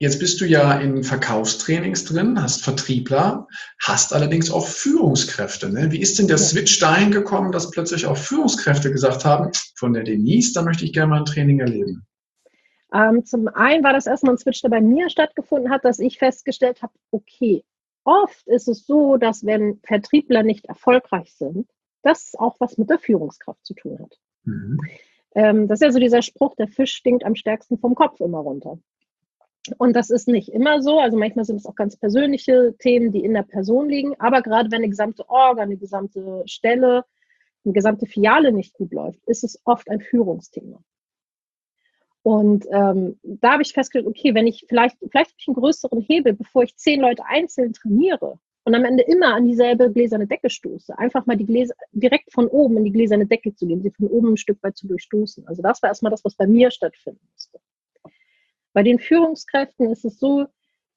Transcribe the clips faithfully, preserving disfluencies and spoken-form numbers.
Jetzt bist du ja in Verkaufstrainings drin, hast Vertriebler, hast allerdings auch Führungskräfte. Ne? Wie ist denn der Ja. Switch dahin gekommen, dass plötzlich auch Führungskräfte gesagt haben, von der Denise, da möchte ich gerne mal ein Training erleben? Ähm, zum einen war das erstmal ein Switch, der bei mir stattgefunden hat, dass ich festgestellt habe, okay, oft ist es so, dass wenn Vertriebler nicht erfolgreich sind, das auch was mit der Führungskraft zu tun hat. Mhm. Ähm, das ist ja so dieser Spruch, der Fisch stinkt am stärksten vom Kopf immer runter. Und das ist nicht immer so. Also manchmal sind es auch ganz persönliche Themen, die in der Person liegen. Aber gerade wenn eine gesamte Orga, eine gesamte Stelle, eine gesamte Filiale nicht gut läuft, ist es oft ein Führungsthema. Und ähm, da habe ich festgestellt, okay, wenn ich vielleicht, vielleicht habe ich einen größeren Hebel, bevor ich zehn Leute einzeln trainiere und am Ende immer an dieselbe gläserne Decke stoße, einfach mal die Gläser direkt von oben in die gläserne Decke zu gehen, sie von oben ein Stück weit zu durchstoßen. Also das war erstmal das, was bei mir stattfinden musste. Bei den Führungskräften ist es so,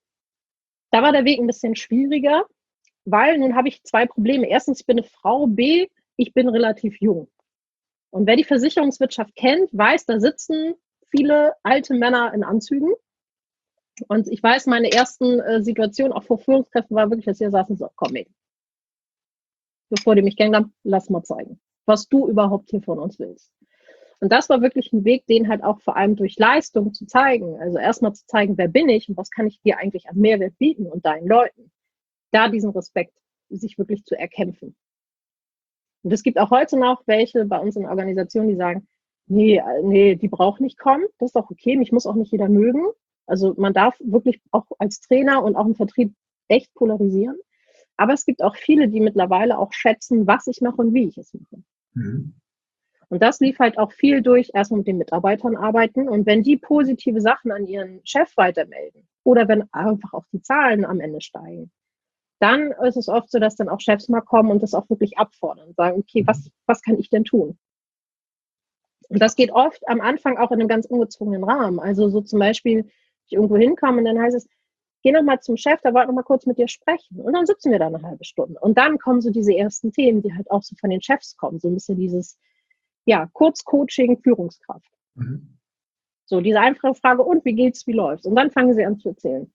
da war der Weg ein bisschen schwieriger, weil nun habe ich zwei Probleme. Erstens, ich bin eine Frau, B, ich bin relativ jung. Und wer die Versicherungswirtschaft kennt, weiß, da sitzen viele alte Männer in Anzügen. Und ich weiß, meine ersten äh, Situationen auch vor Führungskräften war wirklich, dass hier saßen so, komm ey, bevor die mich kennenlernen, lass mal zeigen, was du überhaupt hier von uns willst. Und das war wirklich ein Weg, den halt auch vor allem durch Leistung zu zeigen. Also erstmal zu zeigen, wer bin ich und was kann ich dir eigentlich an Mehrwert bieten und deinen Leuten. Da diesen Respekt sich wirklich zu erkämpfen. Und es gibt auch heute noch welche bei uns in der Organisation, die sagen, nee, nee, die braucht nicht kommen, das ist auch okay, mich muss auch nicht jeder mögen. Also man darf wirklich auch als Trainer und auch im Vertrieb echt polarisieren. Aber es gibt auch viele, die mittlerweile auch schätzen, was ich mache und wie ich es mache. Mhm. Und das lief halt auch viel durch, erstmal mit den Mitarbeitern arbeiten. Und wenn die positive Sachen an ihren Chef weitermelden oder wenn einfach auch die Zahlen am Ende steigen, dann ist es oft so, dass dann auch Chefs mal kommen und das auch wirklich abfordern und sagen, okay, was, was kann ich denn tun? Und das geht oft am Anfang auch in einem ganz ungezwungenen Rahmen. Also so zum Beispiel, ich irgendwo hinkomme und dann heißt es, geh noch mal zum Chef, der wollte noch mal kurz mit dir sprechen. Und dann sitzen wir da eine halbe Stunde. Und dann kommen so diese ersten Themen, die halt auch so von den Chefs kommen. So ein bisschen dieses, ja, Kurzcoaching, Führungskraft. Mhm. So diese einfache Frage, und wie geht's, wie läuft's? Und dann fangen sie an zu erzählen.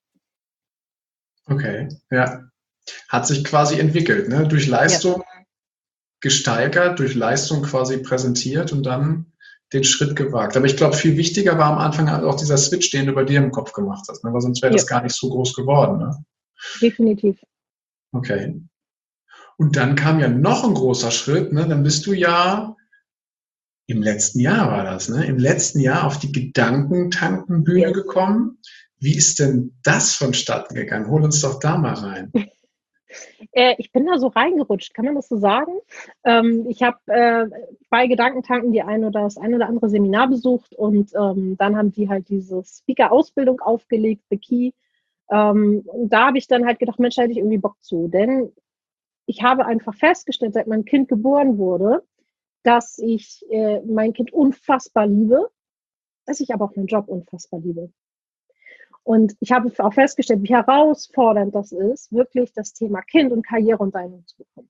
Okay, ja. Hat sich quasi entwickelt, ne? Durch Ja. Leistung gesteigert, durch Leistung quasi präsentiert und dann den Schritt gewagt. Aber ich glaube, viel wichtiger war am Anfang halt auch dieser Switch, den du bei dir im Kopf gemacht hast, ne? Weil sonst wäre Ja, das gar nicht so groß geworden. Ne? definitiv. Okay. Und dann kam ja noch ein großer Schritt, ne? Dann bist du ja im letzten Jahr war das, ne? Im letzten Jahr auf die Gedankentankenbühne Yes. gekommen. Wie ist denn das vonstatten gegangen? Hol uns doch da mal rein. Äh, ich bin da so reingerutscht, kann man das so sagen? Ähm, ich habe äh, bei Gedankentanken die ein oder das ein oder andere Seminar besucht und ähm, dann haben die halt diese Speaker-Ausbildung aufgelegt, The Key. Ähm, und da habe ich dann halt gedacht, Mensch, da hätte ich irgendwie Bock zu. Denn ich habe einfach festgestellt, seit mein Kind geboren wurde, dass ich äh, mein Kind unfassbar liebe, dass ich aber auch meinen Job unfassbar liebe. Und ich habe auch festgestellt, wie herausfordernd das ist, wirklich das Thema Kind und Karriere unter einen Hut zu bekommen.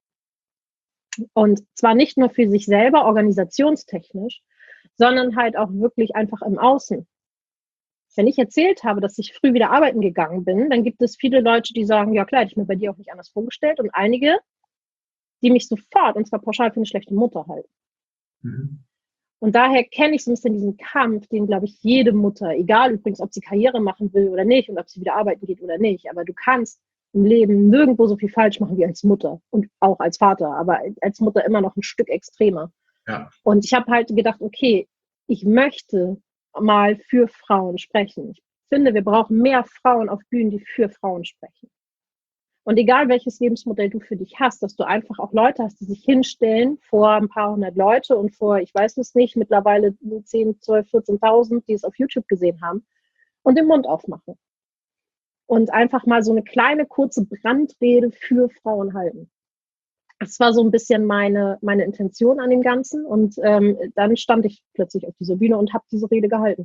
Und zwar nicht nur für sich selber, organisationstechnisch, sondern halt auch wirklich einfach im Außen. Wenn ich erzählt habe, dass ich früh wieder arbeiten gegangen bin, dann gibt es viele Leute, die sagen, ja klar, hätte ich mir bei dir auch nicht anders vorgestellt. Und einige, die mich sofort, und zwar pauschal für eine schlechte Mutter halten. Mhm. Und daher kenne ich so ein bisschen diesen Kampf, den, glaube ich, jede Mutter, egal übrigens, ob sie Karriere machen will oder nicht und ob sie wieder arbeiten geht oder nicht, aber du kannst im Leben nirgendwo so viel falsch machen wie als Mutter und auch als Vater, aber als Mutter immer noch ein Stück extremer. Ja. Und ich habe halt gedacht, okay, ich möchte mal für Frauen sprechen. Ich finde, wir brauchen mehr Frauen auf Bühnen, die für Frauen sprechen. Und egal welches Lebensmodell du für dich hast, dass du einfach auch Leute hast, die sich hinstellen vor ein paar hundert Leute und vor, ich weiß es nicht, mittlerweile zehn, zwölf, vierzehntausend, die es auf YouTube gesehen haben und den Mund aufmachen. Und einfach mal so eine kleine, kurze Brandrede für Frauen halten. Das war so ein bisschen meine, meine Intention an dem Ganzen. Und ähm, dann stand ich plötzlich auf dieser Bühne und habe diese Rede gehalten.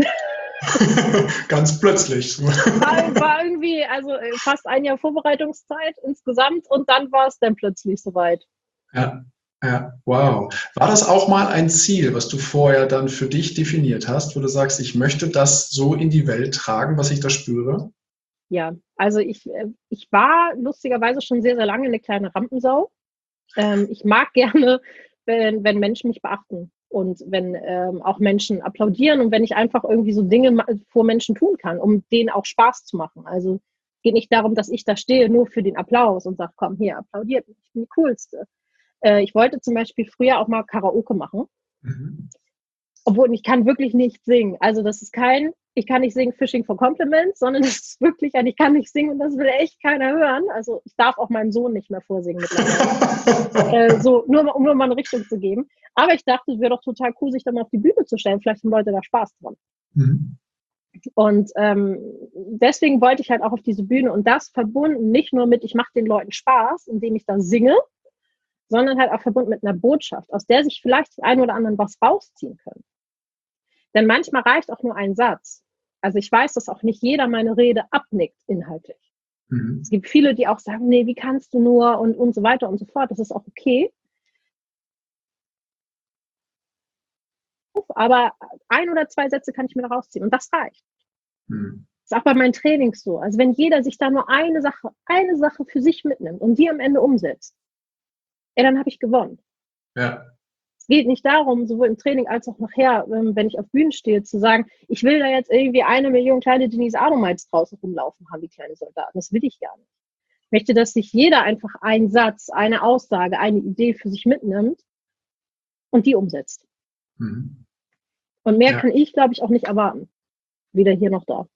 Ganz plötzlich. War, war irgendwie, also fast ein Jahr Vorbereitungszeit insgesamt und dann war es dann plötzlich soweit. Ja. Ja, wow. War das auch mal ein Ziel, was du vorher dann für dich definiert hast, wo du sagst, ich möchte das so in die Welt tragen, was ich da spüre? Ja, also ich, äh, ich war lustigerweise schon sehr, sehr lange eine kleine Rampensau. Ähm, ich mag gerne, wenn, wenn Menschen mich beachten und wenn ähm, auch Menschen applaudieren und wenn ich einfach irgendwie so Dinge ma- vor Menschen tun kann, um denen auch Spaß zu machen. Also geht nicht darum, dass ich da stehe nur für den Applaus und sage, komm hier, applaudiert mich, ich bin die Coolste. Äh, ich wollte zum Beispiel früher auch mal Karaoke machen, Mhm. obwohl ich kann wirklich nicht singen. Also das ist kein, ich kann nicht singen Fishing for Compliments, sondern das ist wirklich ein, ich kann nicht singen und das will echt keiner hören. Also ich darf auch meinem Sohn nicht mehr vorsingen mittlerweile. Äh, so, nur um nur mal eine Richtung zu geben. Aber ich dachte, es wäre doch total cool, sich da mal auf die Bühne zu stellen. Vielleicht haben Leute da Spaß dran. Mhm. Und ähm, deswegen wollte ich halt auch auf diese Bühne und das verbunden nicht nur mit, ich mache den Leuten Spaß, indem ich da singe, sondern halt auch verbunden mit einer Botschaft, aus der sich vielleicht die einen oder anderen was rausziehen können. Denn manchmal reicht auch nur ein Satz. Also ich weiß, dass auch nicht jeder meine Rede abnickt inhaltlich. Es Mhm. gibt viele, die auch sagen, nee, wie kannst du nur und, und so weiter und so fort. Das ist auch okay. Aber ein oder zwei Sätze kann ich mir da rausziehen und das reicht. Mhm. Das ist auch bei meinen Trainings so. Also wenn jeder sich da nur eine Sache, eine Sache für sich mitnimmt und die am Ende umsetzt, ja, dann habe ich gewonnen. Ja. Es geht nicht darum, sowohl im Training als auch nachher, wenn ich auf Bühnen stehe, zu sagen, ich will da jetzt irgendwie eine Million kleine Denise Adomaids draußen rumlaufen haben, wie kleine Soldaten. Das will ich gar nicht. Ich möchte, dass sich jeder einfach einen Satz, eine Aussage, eine Idee für sich mitnimmt und die umsetzt. Mhm. Und mehr Ja. kann ich, glaube ich, auch nicht erwarten. Weder hier noch da.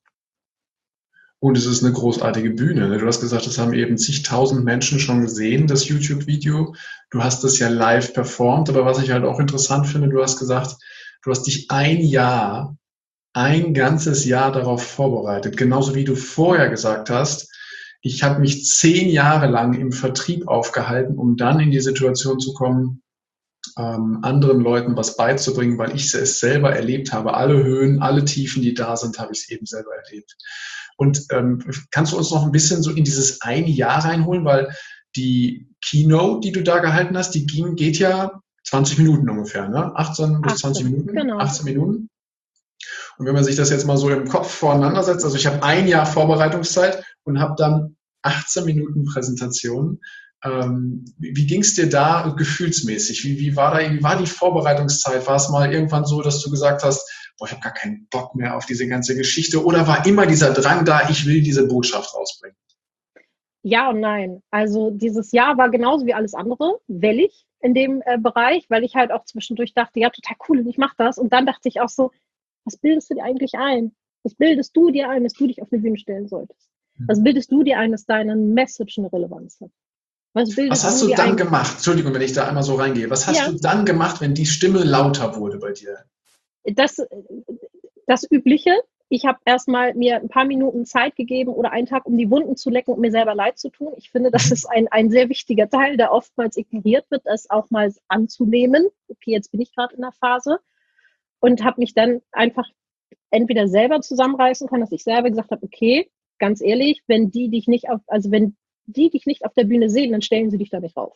Und es ist eine großartige Bühne. Ne? Du hast gesagt, das haben eben zigtausend Menschen schon gesehen, das YouTube-Video. Du hast das ja live performt, aber was ich halt auch interessant finde, du hast gesagt, du hast dich ein Jahr, ein ganzes Jahr darauf vorbereitet. Genauso wie du vorher gesagt hast, ich habe mich zehn Jahre lang im Vertrieb aufgehalten, um dann in die Situation zu kommen, ähm, anderen Leuten was beizubringen, weil ich es selber erlebt habe. Alle Höhen, alle Tiefen, die da sind, habe ich es eben selber erlebt. Und ähm, kannst du uns noch ein bisschen so in dieses eine Jahr reinholen, weil die Keynote, die du da gehalten hast, die ging, geht ja zwanzig Minuten ungefähr, ne? achtzehn bis zwanzig achtzehn, Minuten, genau. achtzehn Minuten. Und wenn man sich das jetzt mal so im Kopf voreinander setzt, also ich habe ein Jahr Vorbereitungszeit und habe dann achtzehn Minuten Präsentation. Ähm, wie wie ging es dir da gefühlsmäßig? Wie, wie, war da, wie war die Vorbereitungszeit? War es mal irgendwann so, dass du gesagt hast, boah, ich habe gar keinen Bock mehr auf diese ganze Geschichte? Oder war immer dieser Drang da, ich will diese Botschaft rausbringen? Ja und nein. Also dieses Jahr war genauso wie alles andere, wellig in dem äh, Bereich, weil ich halt auch zwischendurch dachte, ja, total cool, ich mache das. Und dann dachte ich auch so, was bildest du dir eigentlich ein? Was bildest du dir ein, dass du dich auf eine Bühne stellen solltest? Was bildest du dir ein, dass deine Message eine Relevanz hat? Was Was bildest hast du du dir dann ein? gemacht? Entschuldigung, wenn ich da einmal so reingehe. Was hast Ja, du dann gemacht, wenn die Stimme lauter wurde bei dir? das, das Übliche. Ich habe erstmal mir ein paar Minuten Zeit gegeben oder einen Tag, um die Wunden zu lecken und mir selber leid zu tun. Ich finde, das ist ein, ein sehr wichtiger Teil, der oftmals ignoriert wird, das auch mal anzunehmen. Okay, jetzt bin ich gerade in der Phase und habe mich dann einfach entweder selber zusammenreißen können, dass ich selber gesagt habe, okay, ganz ehrlich, wenn die dich nicht auf, also wenn die dich nicht auf der Bühne sehen, dann stellen sie dich da nicht rauf.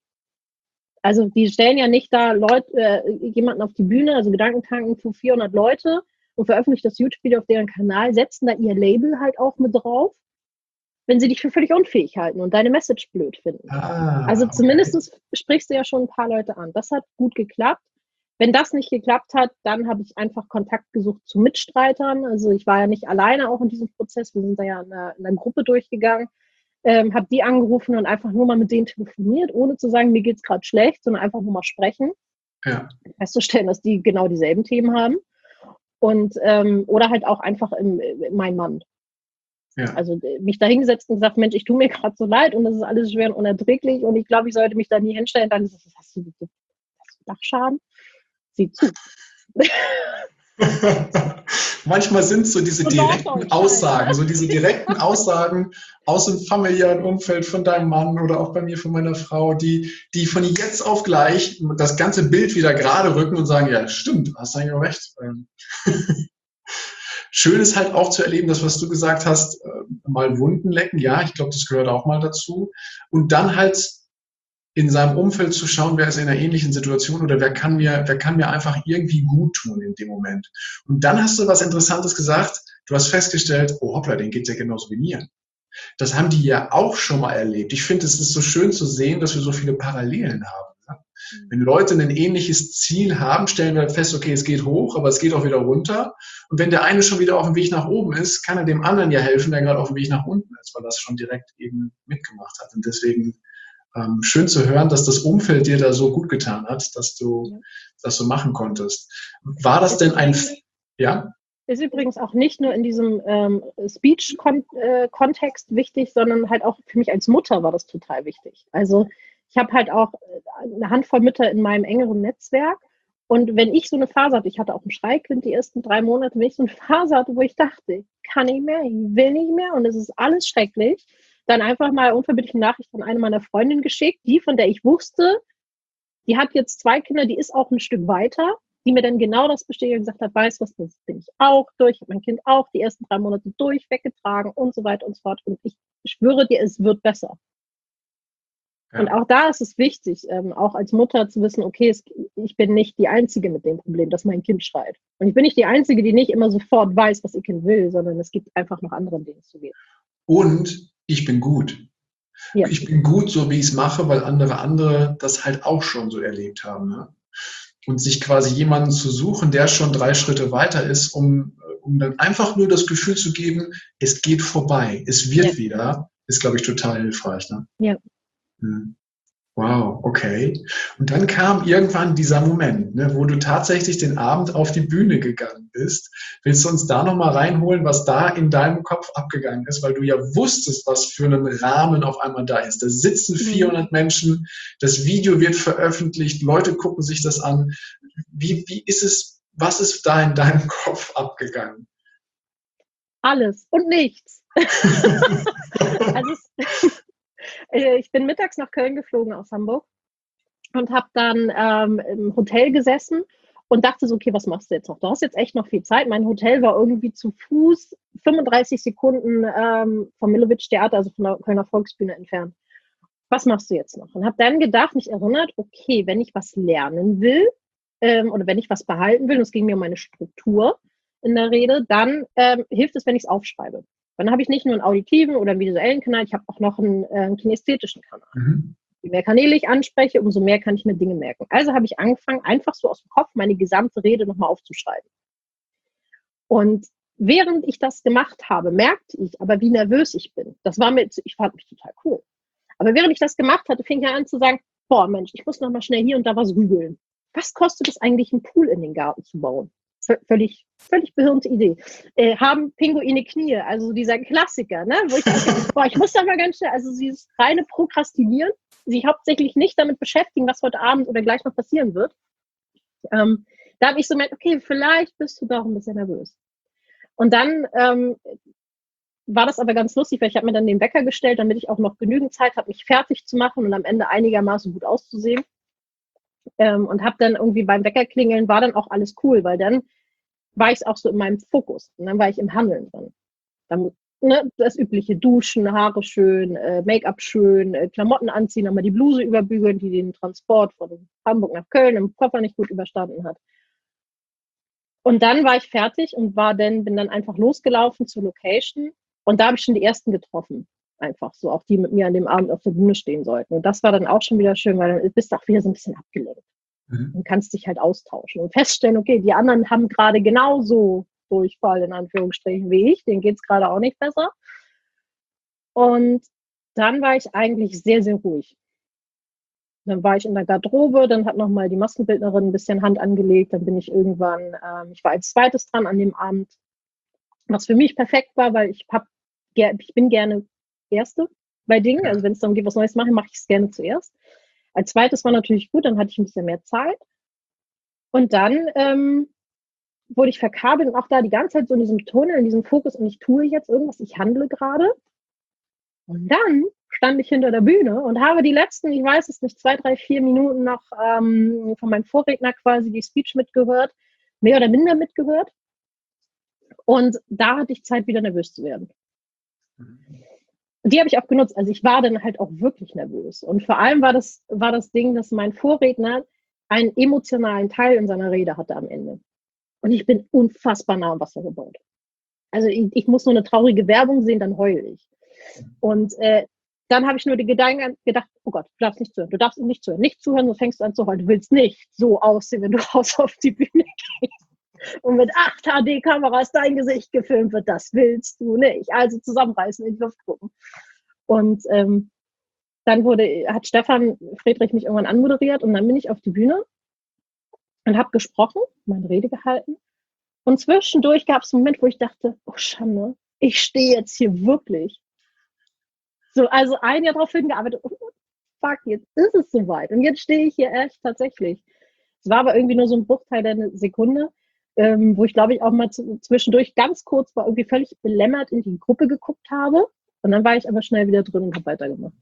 Also die stellen ja nicht da Leute, äh, jemanden auf die Bühne, also Gedankentanken für vierhundert Leute und veröffentlichen das YouTube-Video auf deren Kanal, setzen da ihr Label halt auch mit drauf, wenn sie dich für völlig unfähig halten und deine Message blöd finden. Also Ah, okay. zumindest sprichst du ja schon ein paar Leute an. Das hat gut geklappt. Wenn das nicht geklappt hat, dann habe ich einfach Kontakt gesucht zu Mitstreitern. Also ich war ja nicht alleine auch in diesem Prozess. Wir sind da ja in einer, in einer Gruppe durchgegangen. Ähm, habe die angerufen und einfach nur mal mit denen telefoniert, ohne zu sagen, mir geht's gerade schlecht, sondern einfach nur mal sprechen, Ja, festzustellen, dass die genau dieselben Themen haben und ähm, oder halt auch einfach im, in mein Mann. ja. Also äh, mich da hingesetzt und gesagt, Mensch, ich tue mir gerade so leid und das ist alles schwer und unerträglich und ich glaube, ich sollte mich da nie hinstellen. Dann ist es, hast du, hast du Dachschaden? Sieh zu. Manchmal sind es so diese Und war auch so ein direkten Scheiß, ne? Aussagen, so diese direkten Aussagen aus dem familiären Umfeld von deinem Mann oder auch bei mir von meiner Frau, die, die von jetzt auf gleich das ganze Bild wieder gerade rücken und sagen, ja, stimmt, hast eigentlich auch recht. Ähm, Schön ist halt auch zu erleben, das, was du gesagt hast, äh, mal Wunden lecken, ja, ich glaube, das gehört auch mal dazu. Und dann halt in seinem Umfeld zu schauen, wer ist in einer ähnlichen Situation oder wer kann mir, wer kann mir einfach irgendwie gut tun in dem Moment. Und dann hast du was Interessantes gesagt. Du hast festgestellt, oh hoppla, denen geht's ja genauso wie mir. Das haben die ja auch schon mal erlebt. Ich finde, es ist so schön zu sehen, dass wir so viele Parallelen haben. Wenn Leute ein ähnliches Ziel haben, stellen wir fest, okay, es geht hoch, aber es geht auch wieder runter. Und wenn der eine schon wieder auf dem Weg nach oben ist, kann er dem anderen ja helfen, der gerade auf dem Weg nach unten ist, weil das schon direkt eben mitgemacht hat. Und deswegen ähm, schön zu hören, dass das Umfeld dir da so gut getan hat, dass du ja. das so machen konntest. War das denn ein... Ja? Ist übrigens auch nicht nur in diesem ähm, Speech-Kontext wichtig, sondern halt auch für mich als Mutter war das total wichtig. Also ich habe halt auch eine Handvoll Mütter in meinem engeren Netzwerk und wenn ich so eine Phase hatte, ich hatte auch ein Schreikind die ersten drei Monate, wenn ich so eine Phase hatte, wo ich dachte, ich kann nicht mehr, ich will nicht mehr und es ist alles schrecklich, dann einfach mal unverbindliche Nachricht an eine meiner Freundinnen geschickt, die, von der ich wusste, die hat jetzt zwei Kinder, die ist auch ein Stück weiter, die mir dann genau das bestätigt und gesagt hat, weißt du was, das bin ich auch durch, ich habe mein Kind auch die ersten drei Monate durch, weggetragen und so weiter und so fort. Und ich schwöre dir, es wird besser. Ja. Und auch da ist es wichtig, ähm, auch als Mutter zu wissen, okay, es, ich bin nicht die Einzige mit dem Problem, dass mein Kind schreit. Und ich bin nicht die Einzige, die nicht immer sofort weiß, was ihr Kind will, sondern es gibt einfach noch andere Dinge zu gehen. Und ich bin gut. Ja. Ich bin gut, so wie ich es mache, weil andere andere das halt auch schon so erlebt haben. Ne? Und sich quasi jemanden zu suchen, der schon drei Schritte weiter ist, um, um dann einfach nur das Gefühl zu geben, es geht vorbei, es wird ja. wieder, ist, glaube ich, total hilfreich. Ne? Ja. Hm. Wow, okay. Und dann kam irgendwann dieser Moment, ne, wo du tatsächlich den Abend auf die Bühne gegangen bist. Willst du uns da nochmal reinholen, was da in deinem Kopf abgegangen ist, weil du ja wusstest, was für einen Rahmen auf einmal da ist. Da sitzen vierhundert Menschen, das Video wird veröffentlicht, Leute gucken sich das an. Wie, wie ist es, was ist da in deinem Kopf abgegangen? Alles und nichts. Also es ich bin mittags nach Köln geflogen aus Hamburg und habe dann ähm, im Hotel gesessen und dachte so, okay, was machst du jetzt noch? Du hast jetzt echt noch viel Zeit. Mein Hotel war irgendwie zu Fuß fünfunddreißig Sekunden ähm, vom Millowitsch-Theater, also von der Kölner Volksbühne entfernt. Was machst du jetzt noch? Und habe dann gedacht, mich erinnert, okay, wenn ich was lernen will ähm, oder wenn ich was behalten will, und es ging mir um meine Struktur in der Rede, dann ähm, hilft es, wenn ich es aufschreibe. Dann habe ich nicht nur einen auditiven oder einen visuellen Kanal, ich habe auch noch einen, äh, einen kinästhetischen Kanal. Mhm. Je mehr Kanäle ich anspreche, umso mehr kann ich mir Dinge merken. Also habe ich angefangen, einfach so aus dem Kopf meine gesamte Rede nochmal aufzuschreiben. Und während ich das gemacht habe, merkte ich aber, wie nervös ich bin. Das war mir, ich fand mich total cool. Aber während ich das gemacht hatte, fing ich an zu sagen, boah Mensch, ich muss nochmal schnell hier und da was googeln. Was kostet es eigentlich, einen Pool in den Garten zu bauen? Völlig, völlig behirnte Idee. Äh, haben Pinguine Knie, also dieser Klassiker, ne? Wo ich dachte, boah, ich muss da mal ganz schnell, also dieses reine Prokrastinieren, sich hauptsächlich nicht damit beschäftigen, was heute Abend oder gleich noch passieren wird. Ähm, da habe ich so gemerkt, okay, vielleicht bist du doch ein bisschen nervös. Und dann ähm, war das aber ganz lustig, weil ich habe mir dann den Wecker gestellt, damit ich auch noch genügend Zeit habe, mich fertig zu machen und am Ende einigermaßen gut auszusehen. Ähm, und habe dann irgendwie beim Weckerklingeln war dann auch alles cool, weil dann war ich auch so in meinem Fokus und dann war ich im Handeln drin. Dann, ne, das übliche Duschen, Haare schön, äh, Make-up schön, äh, Klamotten anziehen, aber die Bluse überbügeln, die den Transport von Hamburg nach Köln im Koffer nicht gut überstanden hat. Und dann war ich fertig und war dann, bin dann einfach losgelaufen zur Location und da habe ich schon die ersten getroffen. Einfach so, auch die mit mir an dem Abend auf der Bühne stehen sollten. Und das war dann auch schon wieder schön, weil dann bist du auch wieder so ein bisschen abgelenkt. Mhm. Und kannst dich halt austauschen und feststellen, okay, die anderen haben gerade genauso Durchfall, in Anführungsstrichen, wie ich. Denen geht es gerade auch nicht besser. Und dann war ich eigentlich sehr, sehr ruhig. Dann war ich in der Garderobe, dann hat nochmal die Maskenbildnerin ein bisschen Hand angelegt. Dann bin ich irgendwann, ähm, ich war als zweites dran an dem Abend, was für mich perfekt war, weil ich, hab, ich bin gerne Erste bei Dingen. Also wenn es darum geht, was Neues machen, mache ich es gerne zuerst. Als zweites war natürlich gut, dann hatte ich ein bisschen mehr Zeit. Und dann ähm, wurde ich verkabelt und auch da die ganze Zeit so in diesem Tunnel, in diesem Fokus und ich tue jetzt irgendwas, ich handle gerade. Und dann stand ich hinter der Bühne und habe die letzten, ich weiß es nicht, zwei, drei, vier Minuten noch ähm, von meinem Vorredner quasi die Speech mitgehört, mehr oder minder mitgehört. Und da hatte ich Zeit, wieder nervös zu werden. Die habe ich auch genutzt. Also ich war dann halt auch wirklich nervös. Und vor allem war das, war das Ding, dass mein Vorredner einen emotionalen Teil in seiner Rede hatte am Ende. Und ich bin unfassbar nah am Wasser gebaut. Also ich, ich muss nur eine traurige Werbung sehen, dann heule ich. Und äh, dann habe ich nur die Gedanken gedacht, oh Gott, du darfst nicht zuhören, du darfst ihm nicht zuhören, nicht zuhören, du fängst an zu heulen. Du willst nicht so aussehen, wenn du raus auf die Bühne gehst und mit acht H D-Kameras dein Gesicht gefilmt wird. Das willst du nicht. Also zusammenreißen, in die Luft gucken. Und ähm, dann wurde, hat Stefan Friedrich mich irgendwann anmoderiert und dann bin ich auf die Bühne und habe gesprochen, meine Rede gehalten. Und zwischendurch gab es einen Moment, wo ich dachte, oh Schande, ich stehe jetzt hier wirklich. So, also ein Jahr darauf hingearbeitet, oh fuck, jetzt ist es soweit. Und jetzt stehe ich hier echt tatsächlich. Es war aber irgendwie nur so ein Bruchteil der Sekunde, ähm, wo ich glaube ich auch mal zu, zwischendurch ganz kurz war irgendwie völlig belämmert in die Gruppe geguckt habe. Und dann war ich aber schnell wieder drin und habe weitergemacht.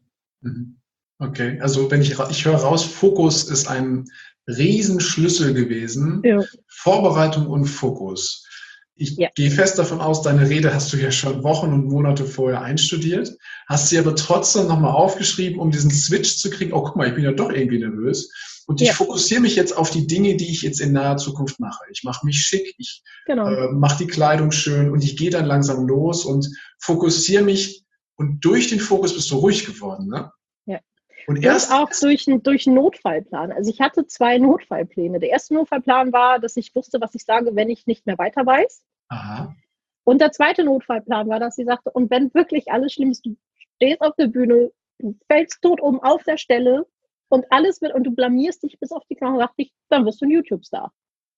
Okay, also wenn ich, ich höre raus, Fokus ist ein Riesenschlüssel gewesen. Ja. Vorbereitung und Fokus. Ich ja. gehe fest davon aus, deine Rede hast du ja schon Wochen und Monate vorher einstudiert, hast sie aber trotzdem nochmal aufgeschrieben, um diesen Switch zu kriegen. Oh, guck mal, ich bin ja doch irgendwie nervös. Und ich ja. fokussiere mich jetzt auf die Dinge, die ich jetzt in naher Zukunft mache. Ich mache mich schick, ich genau. äh, mache die Kleidung schön und ich gehe dann langsam los und fokussiere mich. Und durch den Fokus bist du ruhig geworden, ne? Ja. Und, erst und auch durch, durch einen Notfallplan. Also ich hatte zwei Notfallpläne. Der erste Notfallplan war, dass ich wusste, was ich sage, wenn ich nicht mehr weiter weiß. Aha. Und der zweite Notfallplan war, dass sie sagte, und wenn wirklich alles schlimm ist, du stehst auf der Bühne, du fällst tot um auf der Stelle und alles wird, und du blamierst dich bis auf die Knochen, dachte ich, dann wirst du ein YouTube-Star.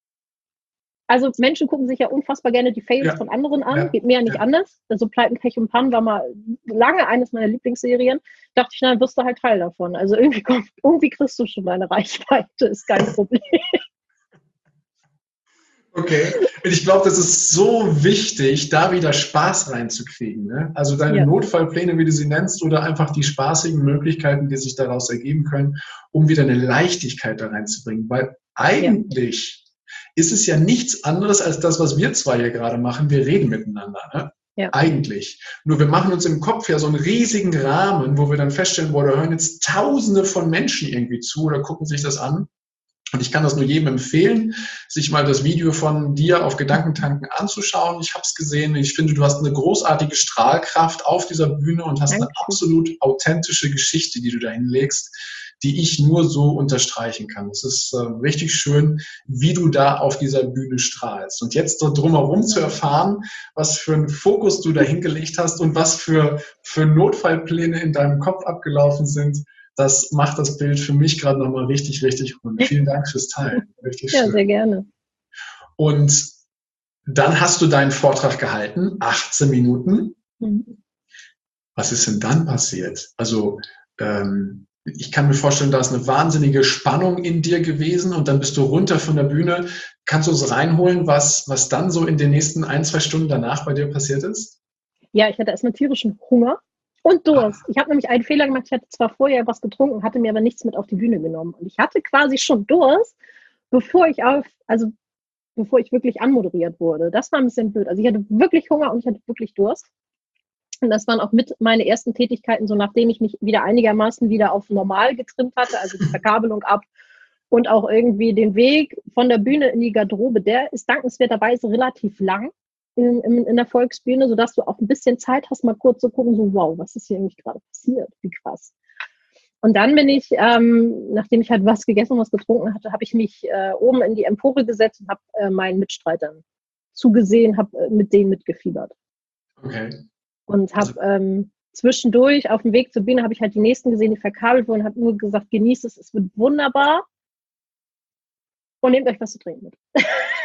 Also Menschen gucken sich ja unfassbar gerne die Fails ja. von anderen an, ja. geht mir ja nicht ja. anders. Also Pleiten, Pech und Pannen war mal lange eines meiner Lieblingsserien. Dachte ich, dann wirst du halt Teil davon. Also irgendwie, kommt, irgendwie kriegst du schon deine Reichweite, ist kein Problem. Okay, und ich glaube, das ist so wichtig, da wieder Spaß reinzukriegen. Ne? Also deine ja. Notfallpläne, wie du sie nennst, oder einfach die spaßigen Möglichkeiten, die sich daraus ergeben können, um wieder eine Leichtigkeit da reinzubringen. Weil eigentlich ja. ist es ja nichts anderes als das, was wir zwei hier gerade machen. Wir reden miteinander, ne? Ja. Eigentlich. Nur wir machen uns im Kopf ja so einen riesigen Rahmen, wo wir dann feststellen, boah, da hören jetzt Tausende von Menschen irgendwie zu oder gucken sich das an. Und ich kann das nur jedem empfehlen, sich mal das Video von dir auf Gedankentanken anzuschauen. Ich habe es gesehen. Ich finde, du hast eine großartige Strahlkraft auf dieser Bühne und hast Danke. Eine absolut authentische Geschichte, die du da hinlegst, die ich nur so unterstreichen kann. Es ist äh, richtig schön, wie du da auf dieser Bühne strahlst. Und jetzt dort drumherum zu erfahren, was für einen Fokus du da hingelegt hast und was für, für Notfallpläne in deinem Kopf abgelaufen sind, das macht das Bild für mich gerade nochmal richtig, richtig rund. Vielen Dank fürs Teilen. Richtig ja, schön. Sehr gerne. Und dann hast du deinen Vortrag gehalten, achtzehn Minuten. Mhm. Was ist denn dann passiert? Also, ähm, ich kann mir vorstellen, da ist eine wahnsinnige Spannung in dir gewesen und dann bist du runter von der Bühne. Kannst du uns reinholen, was, was dann so in den nächsten ein, zwei Stunden danach bei dir passiert ist? Ja, ich hatte erstmal tierischen Hunger und Durst. Ich habe nämlich einen Fehler gemacht. Ich hatte zwar vorher was getrunken, hatte mir aber nichts mit auf die Bühne genommen. Und ich hatte quasi schon Durst, bevor ich auf, also bevor ich wirklich anmoderiert wurde. Das war ein bisschen blöd. Also ich hatte wirklich Hunger und ich hatte wirklich Durst. Und das waren auch mit meine ersten Tätigkeiten, so nachdem ich mich wieder einigermaßen wieder auf normal getrimmt hatte, also die Verkabelung ab und auch irgendwie den Weg von der Bühne in die Garderobe, der ist dankenswerterweise relativ lang in, in, in der Volksbühne, sodass du auch ein bisschen Zeit hast, mal kurz zu gucken, so wow, was ist hier eigentlich gerade passiert, wie krass. Und dann bin ich, ähm, nachdem ich halt was gegessen und was getrunken hatte, habe ich mich äh, oben in die Empore gesetzt und habe äh, meinen Mitstreitern zugesehen, habe äh, mit denen mitgefiebert. Okay. Und habe ähm, zwischendurch auf dem Weg zur Bühne habe ich halt die nächsten gesehen, die verkabelt wurden, habe nur gesagt, genießt es, es wird wunderbar und nehmt euch was zu trinken mit.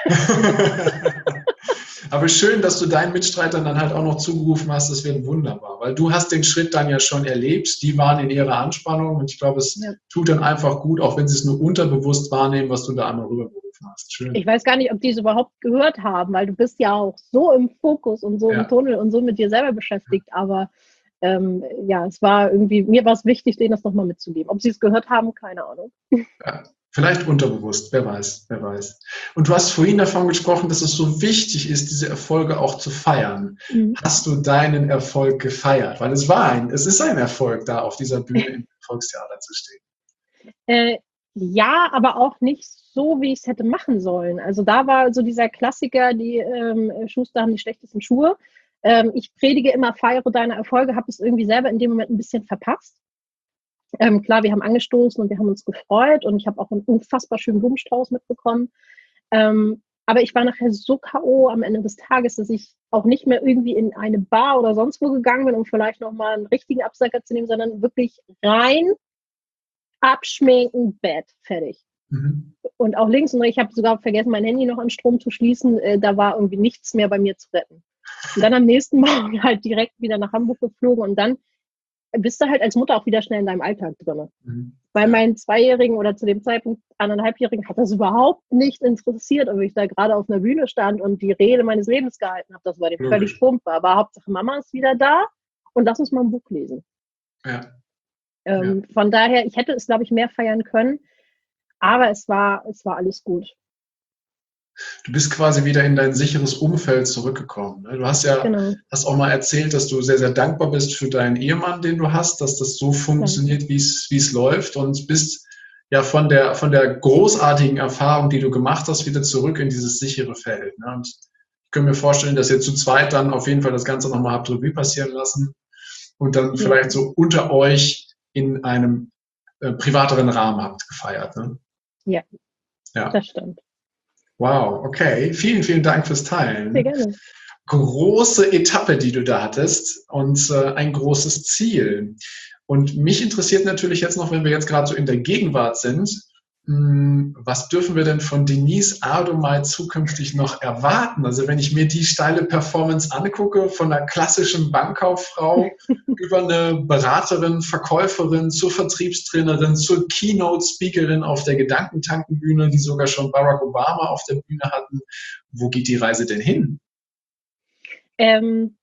Aber schön, dass du deinen Mitstreitern dann halt auch noch zugerufen hast, es wird wunderbar, weil du hast den Schritt dann ja schon erlebt, die waren in ihrer Anspannung und ich glaube, es ja. tut dann einfach gut, auch wenn sie es nur unterbewusst wahrnehmen, was du da einmal rübergerufen hast. Schön. Ich weiß gar nicht, ob die es überhaupt gehört haben, weil du bist ja auch so im Fokus und so ja. im Tunnel und so mit dir selber beschäftigt, aber ähm, ja, es war irgendwie, mir war es wichtig, denen das nochmal mitzugeben. Ob sie es gehört haben, keine Ahnung. Ja. Vielleicht unterbewusst, wer weiß, wer weiß. Und du hast vorhin davon gesprochen, dass es so wichtig ist, diese Erfolge auch zu feiern. Mhm. Hast du deinen Erfolg gefeiert? Weil es war ein, es ist ein Erfolg, da auf dieser Bühne im Volkstheater zu stehen. Äh, ja, aber auch nicht so, wie ich es hätte machen sollen. Also da war so dieser Klassiker, die ähm, Schuster haben die schlechtesten Schuhe. Ähm, ich predige immer, feiere deine Erfolge, habe es irgendwie selber in dem Moment ein bisschen verpasst. Ähm, klar, wir haben angestoßen und wir haben uns gefreut und ich habe auch einen unfassbar schönen Blumenstrauß mitbekommen. Ähm, aber ich war nachher so K O am Ende des Tages, dass ich auch nicht mehr irgendwie in eine Bar oder sonst wo gegangen bin, um vielleicht nochmal einen richtigen Absacker zu nehmen, sondern wirklich rein, abschminken, Bett, fertig. Mhm. Und auch links und rechts, ich habe sogar vergessen, mein Handy noch an Strom zu schließen. Äh, da war irgendwie nichts mehr bei mir zu retten. Und dann am nächsten Morgen halt direkt wieder nach Hamburg geflogen und dann bist du halt als Mutter auch wieder schnell in deinem Alltag drin. Mhm. Bei Ja. meinen Zweijährigen oder zu dem Zeitpunkt anderthalbjährigen hat das überhaupt nicht interessiert, ob ich da gerade auf einer Bühne stand und die Rede meines Lebens gehalten habe. Das war dem Logisch. völlig Pumpe. Aber Hauptsache Mama ist wieder da und lass uns mal ein Buch lesen. Ja. Ähm, Ja. Von daher, ich hätte es, glaube ich, mehr feiern können, aber es war, es war alles gut. Du bist quasi wieder in dein sicheres Umfeld zurückgekommen. Ne? Du hast ja Genau. hast auch mal erzählt, dass du sehr, sehr dankbar bist für deinen Ehemann, den du hast, dass das so funktioniert, wie es, wie es läuft und bist ja von der, von der großartigen Erfahrung, die du gemacht hast, wieder zurück in dieses sichere Feld. Ne? Und ich kann mir vorstellen, dass ihr zu zweit dann auf jeden Fall das Ganze nochmal habt Revue passieren lassen und dann Ja. vielleicht so unter euch in einem äh, privateren Rahmen habt gefeiert. Ne? Ja, Ja. das stimmt. Wow, okay. Vielen, vielen Dank fürs Sehr Teilen. gerne. Große Etappe, die du da hattest und äh, ein großes Ziel. Und mich interessiert natürlich jetzt noch, wenn wir jetzt gerade so in der Gegenwart sind, mh, was dürfen wir denn von Denise Ardomai zukünftig noch erwarten? Also wenn ich mir die steile Performance angucke, von einer klassischen Bankkauffrau über eine Beraterin, Verkäuferin, zur Vertriebstrainerin, zur Keynote-Speakerin auf der Gedankentankenbühne, die sogar schon Barack Obama auf der Bühne hatten. Wo geht die Reise denn hin? Ähm,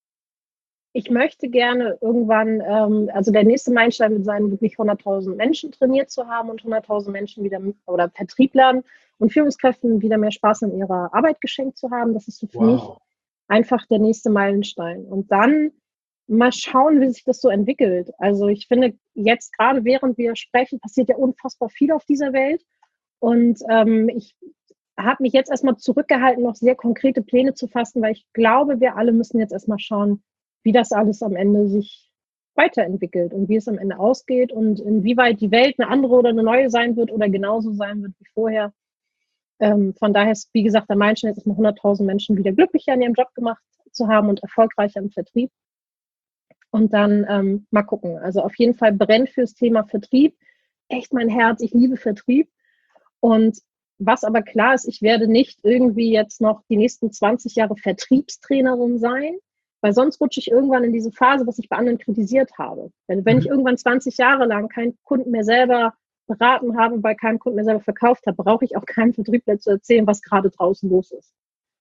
ich möchte gerne irgendwann, ähm, also der nächste Meilenstein wird sein, wirklich hunderttausend Menschen trainiert zu haben und hunderttausend Menschen wieder, oder Vertrieblern und Führungskräften wieder mehr Spaß in ihrer Arbeit geschenkt zu haben. Das ist so für Wow. mich einfach der nächste Meilenstein. Und dann mal schauen, wie sich das so entwickelt. Also ich finde, jetzt gerade während wir sprechen, passiert ja unfassbar viel auf dieser Welt. Und ähm, ich habe mich jetzt erstmal zurückgehalten, noch sehr konkrete Pläne zu fassen, weil ich glaube, wir alle müssen jetzt erstmal schauen, wie das alles am Ende sich weiterentwickelt und wie es am Ende ausgeht und inwieweit die Welt eine andere oder eine neue sein wird oder genauso sein wird wie vorher. Ähm, von daher ist, wie gesagt, der Meilenstein jetzt erstmal hunderttausend Menschen wieder glücklicher in ihrem Job gemacht zu haben und erfolgreicher im Vertrieb. Und dann ähm, mal gucken. Also auf jeden Fall brennt fürs Thema Vertrieb. Echt mein Herz, ich liebe Vertrieb. Und was aber klar ist, ich werde nicht irgendwie jetzt noch die nächsten zwanzig Jahre Vertriebstrainerin sein, weil sonst rutsche ich irgendwann in diese Phase, was ich bei anderen kritisiert habe. Wenn, wenn ich irgendwann zwanzig Jahre lang keinen Kunden mehr selber beraten habe, bei keinem Kunden mehr selber verkauft habe, brauche ich auch keinem Vertriebler zu erzählen, was gerade draußen los ist.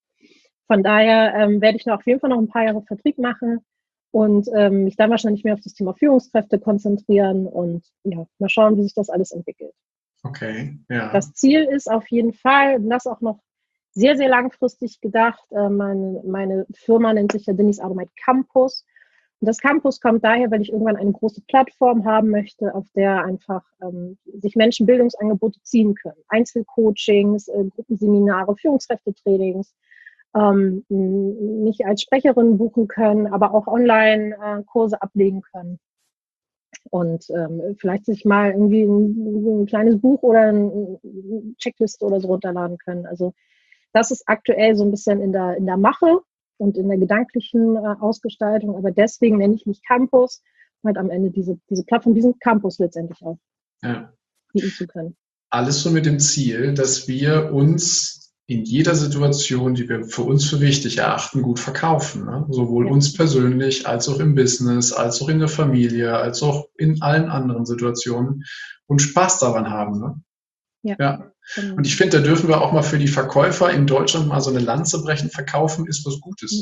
Von daher ähm, werde ich noch auf jeden Fall noch ein paar Jahre Vertrieb machen und ähm, mich dann wahrscheinlich mehr auf das Thema Führungskräfte konzentrieren und ja, mal schauen, wie sich das alles entwickelt. Okay, ja. Das Ziel ist auf jeden Fall, und das auch noch sehr, sehr langfristig gedacht, äh, meine, meine Firma nennt sich ja Denise Ardomai Campus. Und das Campus kommt daher, weil ich irgendwann eine große Plattform haben möchte, auf der einfach ähm, sich Menschen Bildungsangebote ziehen können. Einzelcoachings, äh, Gruppenseminare, Führungskräftetrainings, ähm, mich als Sprecherin buchen können, aber auch Online-Kurse äh, ablegen können. Und ähm, vielleicht sich mal irgendwie ein, ein kleines Buch oder eine Checkliste oder so runterladen können. Also das ist aktuell so ein bisschen in der, in der Mache und in der gedanklichen äh, Ausgestaltung. Aber deswegen nenne ich mich Campus, halt am Ende diese, diese Plattform, diesen Campus letztendlich auch Ja. bieten zu können. Alles so mit dem Ziel, dass wir uns in jeder Situation, die wir für uns für wichtig erachten, gut verkaufen. Ne? Sowohl Ja. uns persönlich, als auch im Business, als auch in der Familie, als auch in allen anderen Situationen und Spaß daran haben. Ne? Ja. Ja. Genau. Und ich finde, da dürfen wir auch mal für die Verkäufer in Deutschland mal so eine Lanze brechen. Verkaufen ist was Gutes.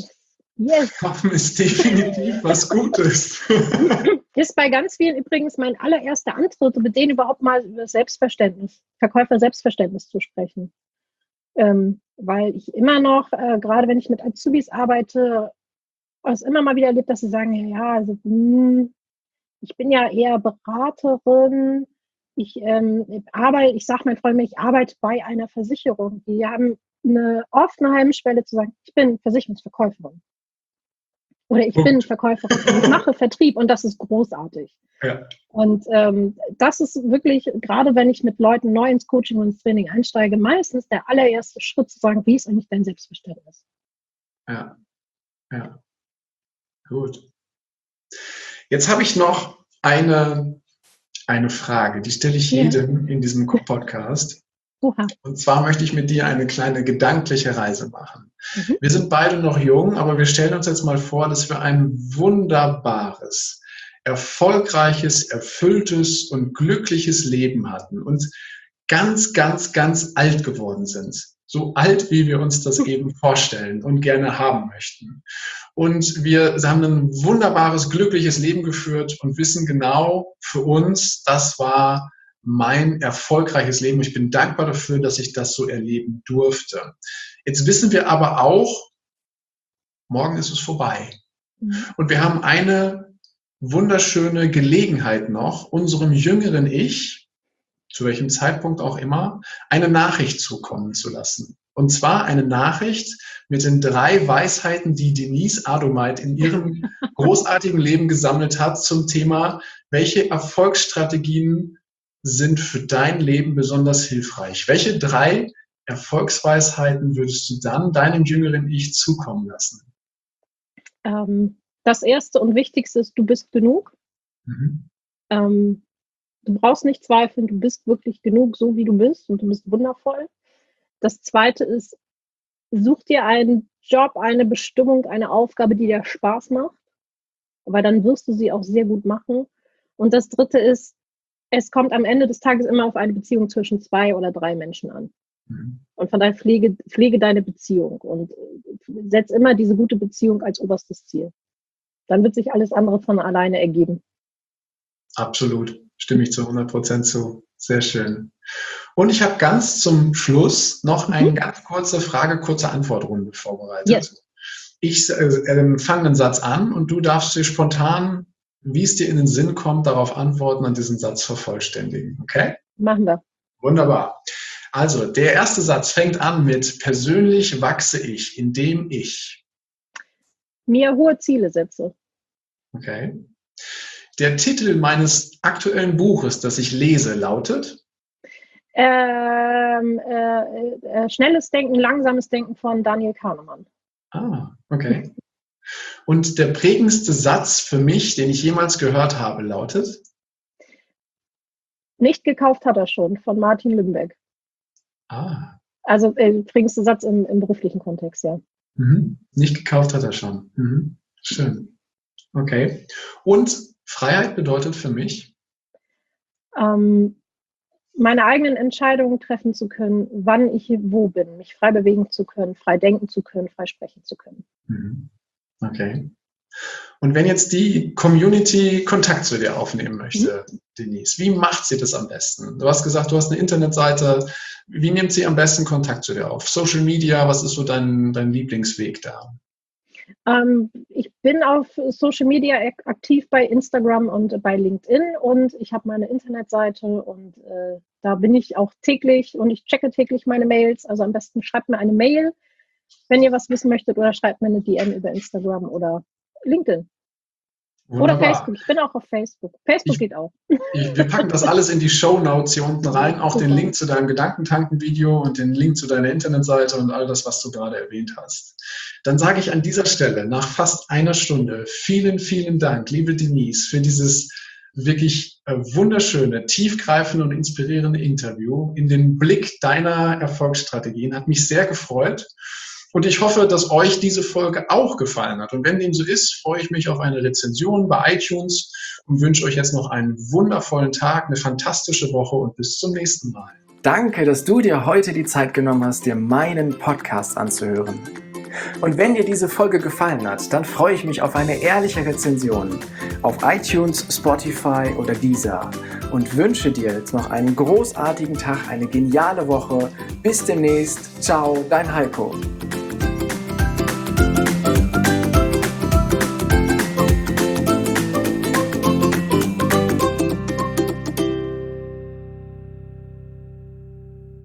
Yes. Kaufen ist definitiv was Gutes. Ist bei ganz vielen übrigens mein allererster Antritt, mit denen überhaupt mal über Selbstverständnis, Verkäufer-Selbstverständnis zu sprechen. Ähm, weil ich immer noch, äh, gerade wenn ich mit Azubis arbeite, es immer mal wieder erlebt, dass sie sagen, ja, also, hm, ich bin ja eher Beraterin, ich ähm, arbeite, ich sage meinen Freunden, ich arbeite bei einer Versicherung. Die haben eine offene Hemmschwelle zu sagen, ich bin Versicherungsverkäuferin. Oder ich bin Verkäuferin und ich mache Vertrieb und das ist großartig. Ja. Und ähm, das ist wirklich, gerade wenn ich mit Leuten neu ins Coaching und ins Training einsteige, meistens der allererste Schritt zu sagen, wie ist eigentlich dein Selbstverständnis? Ja, ja, gut. Jetzt habe ich noch eine, eine Frage, die stelle ich Ja. jedem in diesem Podcast. Oha. Und zwar möchte ich mit dir eine kleine gedankliche Reise machen. Mhm. Wir sind beide noch jung, aber wir stellen uns jetzt mal vor, dass wir ein wunderbares, erfolgreiches, erfülltes und glückliches Leben hatten und ganz, ganz, ganz alt geworden sind. So alt, wie wir uns das eben vorstellen und gerne haben möchten. Und wir haben ein wunderbares, glückliches Leben geführt und wissen genau, für uns, das war mein erfolgreiches Leben. Ich bin dankbar dafür, dass ich das so erleben durfte. Jetzt wissen wir aber auch, morgen ist es vorbei. Mhm. Und wir haben eine wunderschöne Gelegenheit noch, unserem jüngeren Ich, zu welchem Zeitpunkt auch immer, eine Nachricht zukommen zu lassen. Und zwar eine Nachricht mit den drei Weisheiten, die Denise Adomeit in ihrem großartigen Leben gesammelt hat zum Thema, welche Erfolgsstrategien sind für dein Leben besonders hilfreich. Welche drei Erfolgsweisheiten würdest du dann deinem jüngeren Ich zukommen lassen? Ähm, das erste und wichtigste ist, du bist genug. Mhm. Ähm, du brauchst nicht zweifeln, du bist wirklich genug, so wie du bist und du bist wundervoll. Das zweite ist, such dir einen Job, eine Bestimmung, eine Aufgabe, die dir Spaß macht, weil dann wirst du sie auch sehr gut machen. Und das dritte ist, es kommt am Ende des Tages immer auf eine Beziehung zwischen zwei oder drei Menschen an. Mhm. Und von daher pflege, pflege deine Beziehung und setz immer diese gute Beziehung als oberstes Ziel. Dann wird sich alles andere von alleine ergeben. Absolut, stimme ich zu hundert Prozent zu. Sehr schön. Und ich habe ganz zum Schluss noch eine mhm. ganz kurze Frage, kurze Antwortrunde vorbereitet. Yes. Ich äh, fange einen Satz an und du darfst dir spontan, wie es dir in den Sinn kommt, darauf antworten und diesen Satz vervollständigen. Okay? Machen wir. Wunderbar. Also, der erste Satz fängt an mit: Persönlich wachse ich, indem ich mir hohe Ziele setze. Okay. Der Titel meines aktuellen Buches, das ich lese, lautet? Ähm, äh, äh, Schnelles Denken, langsames Denken von Daniel Kahnemann. Ah, okay. Und der prägendste Satz für mich, den ich jemals gehört habe, lautet? Nicht gekauft hat er schon, von Martin Lümbeck. Ah. Also äh, prägendste Satz im, im beruflichen Kontext, ja. Mhm. Nicht gekauft hat er schon. Mhm. Schön. Okay. Und Freiheit bedeutet für mich? Ähm, meine eigenen Entscheidungen treffen zu können, wann ich wo bin, mich frei bewegen zu können, frei denken zu können, frei sprechen zu können. Mhm. Okay. Und wenn jetzt die Community Kontakt zu dir aufnehmen möchte, mhm. Denise, wie macht sie das am besten? Du hast gesagt, du hast eine Internetseite. Wie nimmt sie am besten Kontakt zu dir auf? Social Media, was ist so dein, dein Lieblingsweg da? Ähm, ich bin auf Social Media aktiv bei Instagram und bei LinkedIn und ich habe meine Internetseite und äh, da bin ich auch täglich und ich checke täglich meine Mails. Also am besten schreibt mir eine Mail, wenn ihr was wissen möchtet, oder schreibt mir eine D M über Instagram oder LinkedIn. Wunderbar. Oder Facebook. Ich bin auch auf Facebook. Facebook ich, geht auch. Ich, wir packen das alles in die Shownotes hier unten rein. Auch Super. Den Link zu deinem Gedankentanken-Video und den Link zu deiner Internetseite und all das, was du gerade erwähnt hast. Dann sage ich an dieser Stelle nach fast einer Stunde vielen, vielen Dank, liebe Denise, für dieses wirklich wunderschöne, tiefgreifende und inspirierende Interview in den Blick deiner Erfolgsstrategien. Hat mich sehr gefreut. Und ich hoffe, dass euch diese Folge auch gefallen hat. Und wenn dem so ist, freue ich mich auf eine Rezension bei iTunes und wünsche euch jetzt noch einen wundervollen Tag, eine fantastische Woche und bis zum nächsten Mal. Danke, dass du dir heute die Zeit genommen hast, dir meinen Podcast anzuhören. Und wenn dir diese Folge gefallen hat, dann freue ich mich auf eine ehrliche Rezension auf iTunes, Spotify oder Deezer und wünsche dir jetzt noch einen großartigen Tag, eine geniale Woche. Bis demnächst. Ciao, dein Heiko.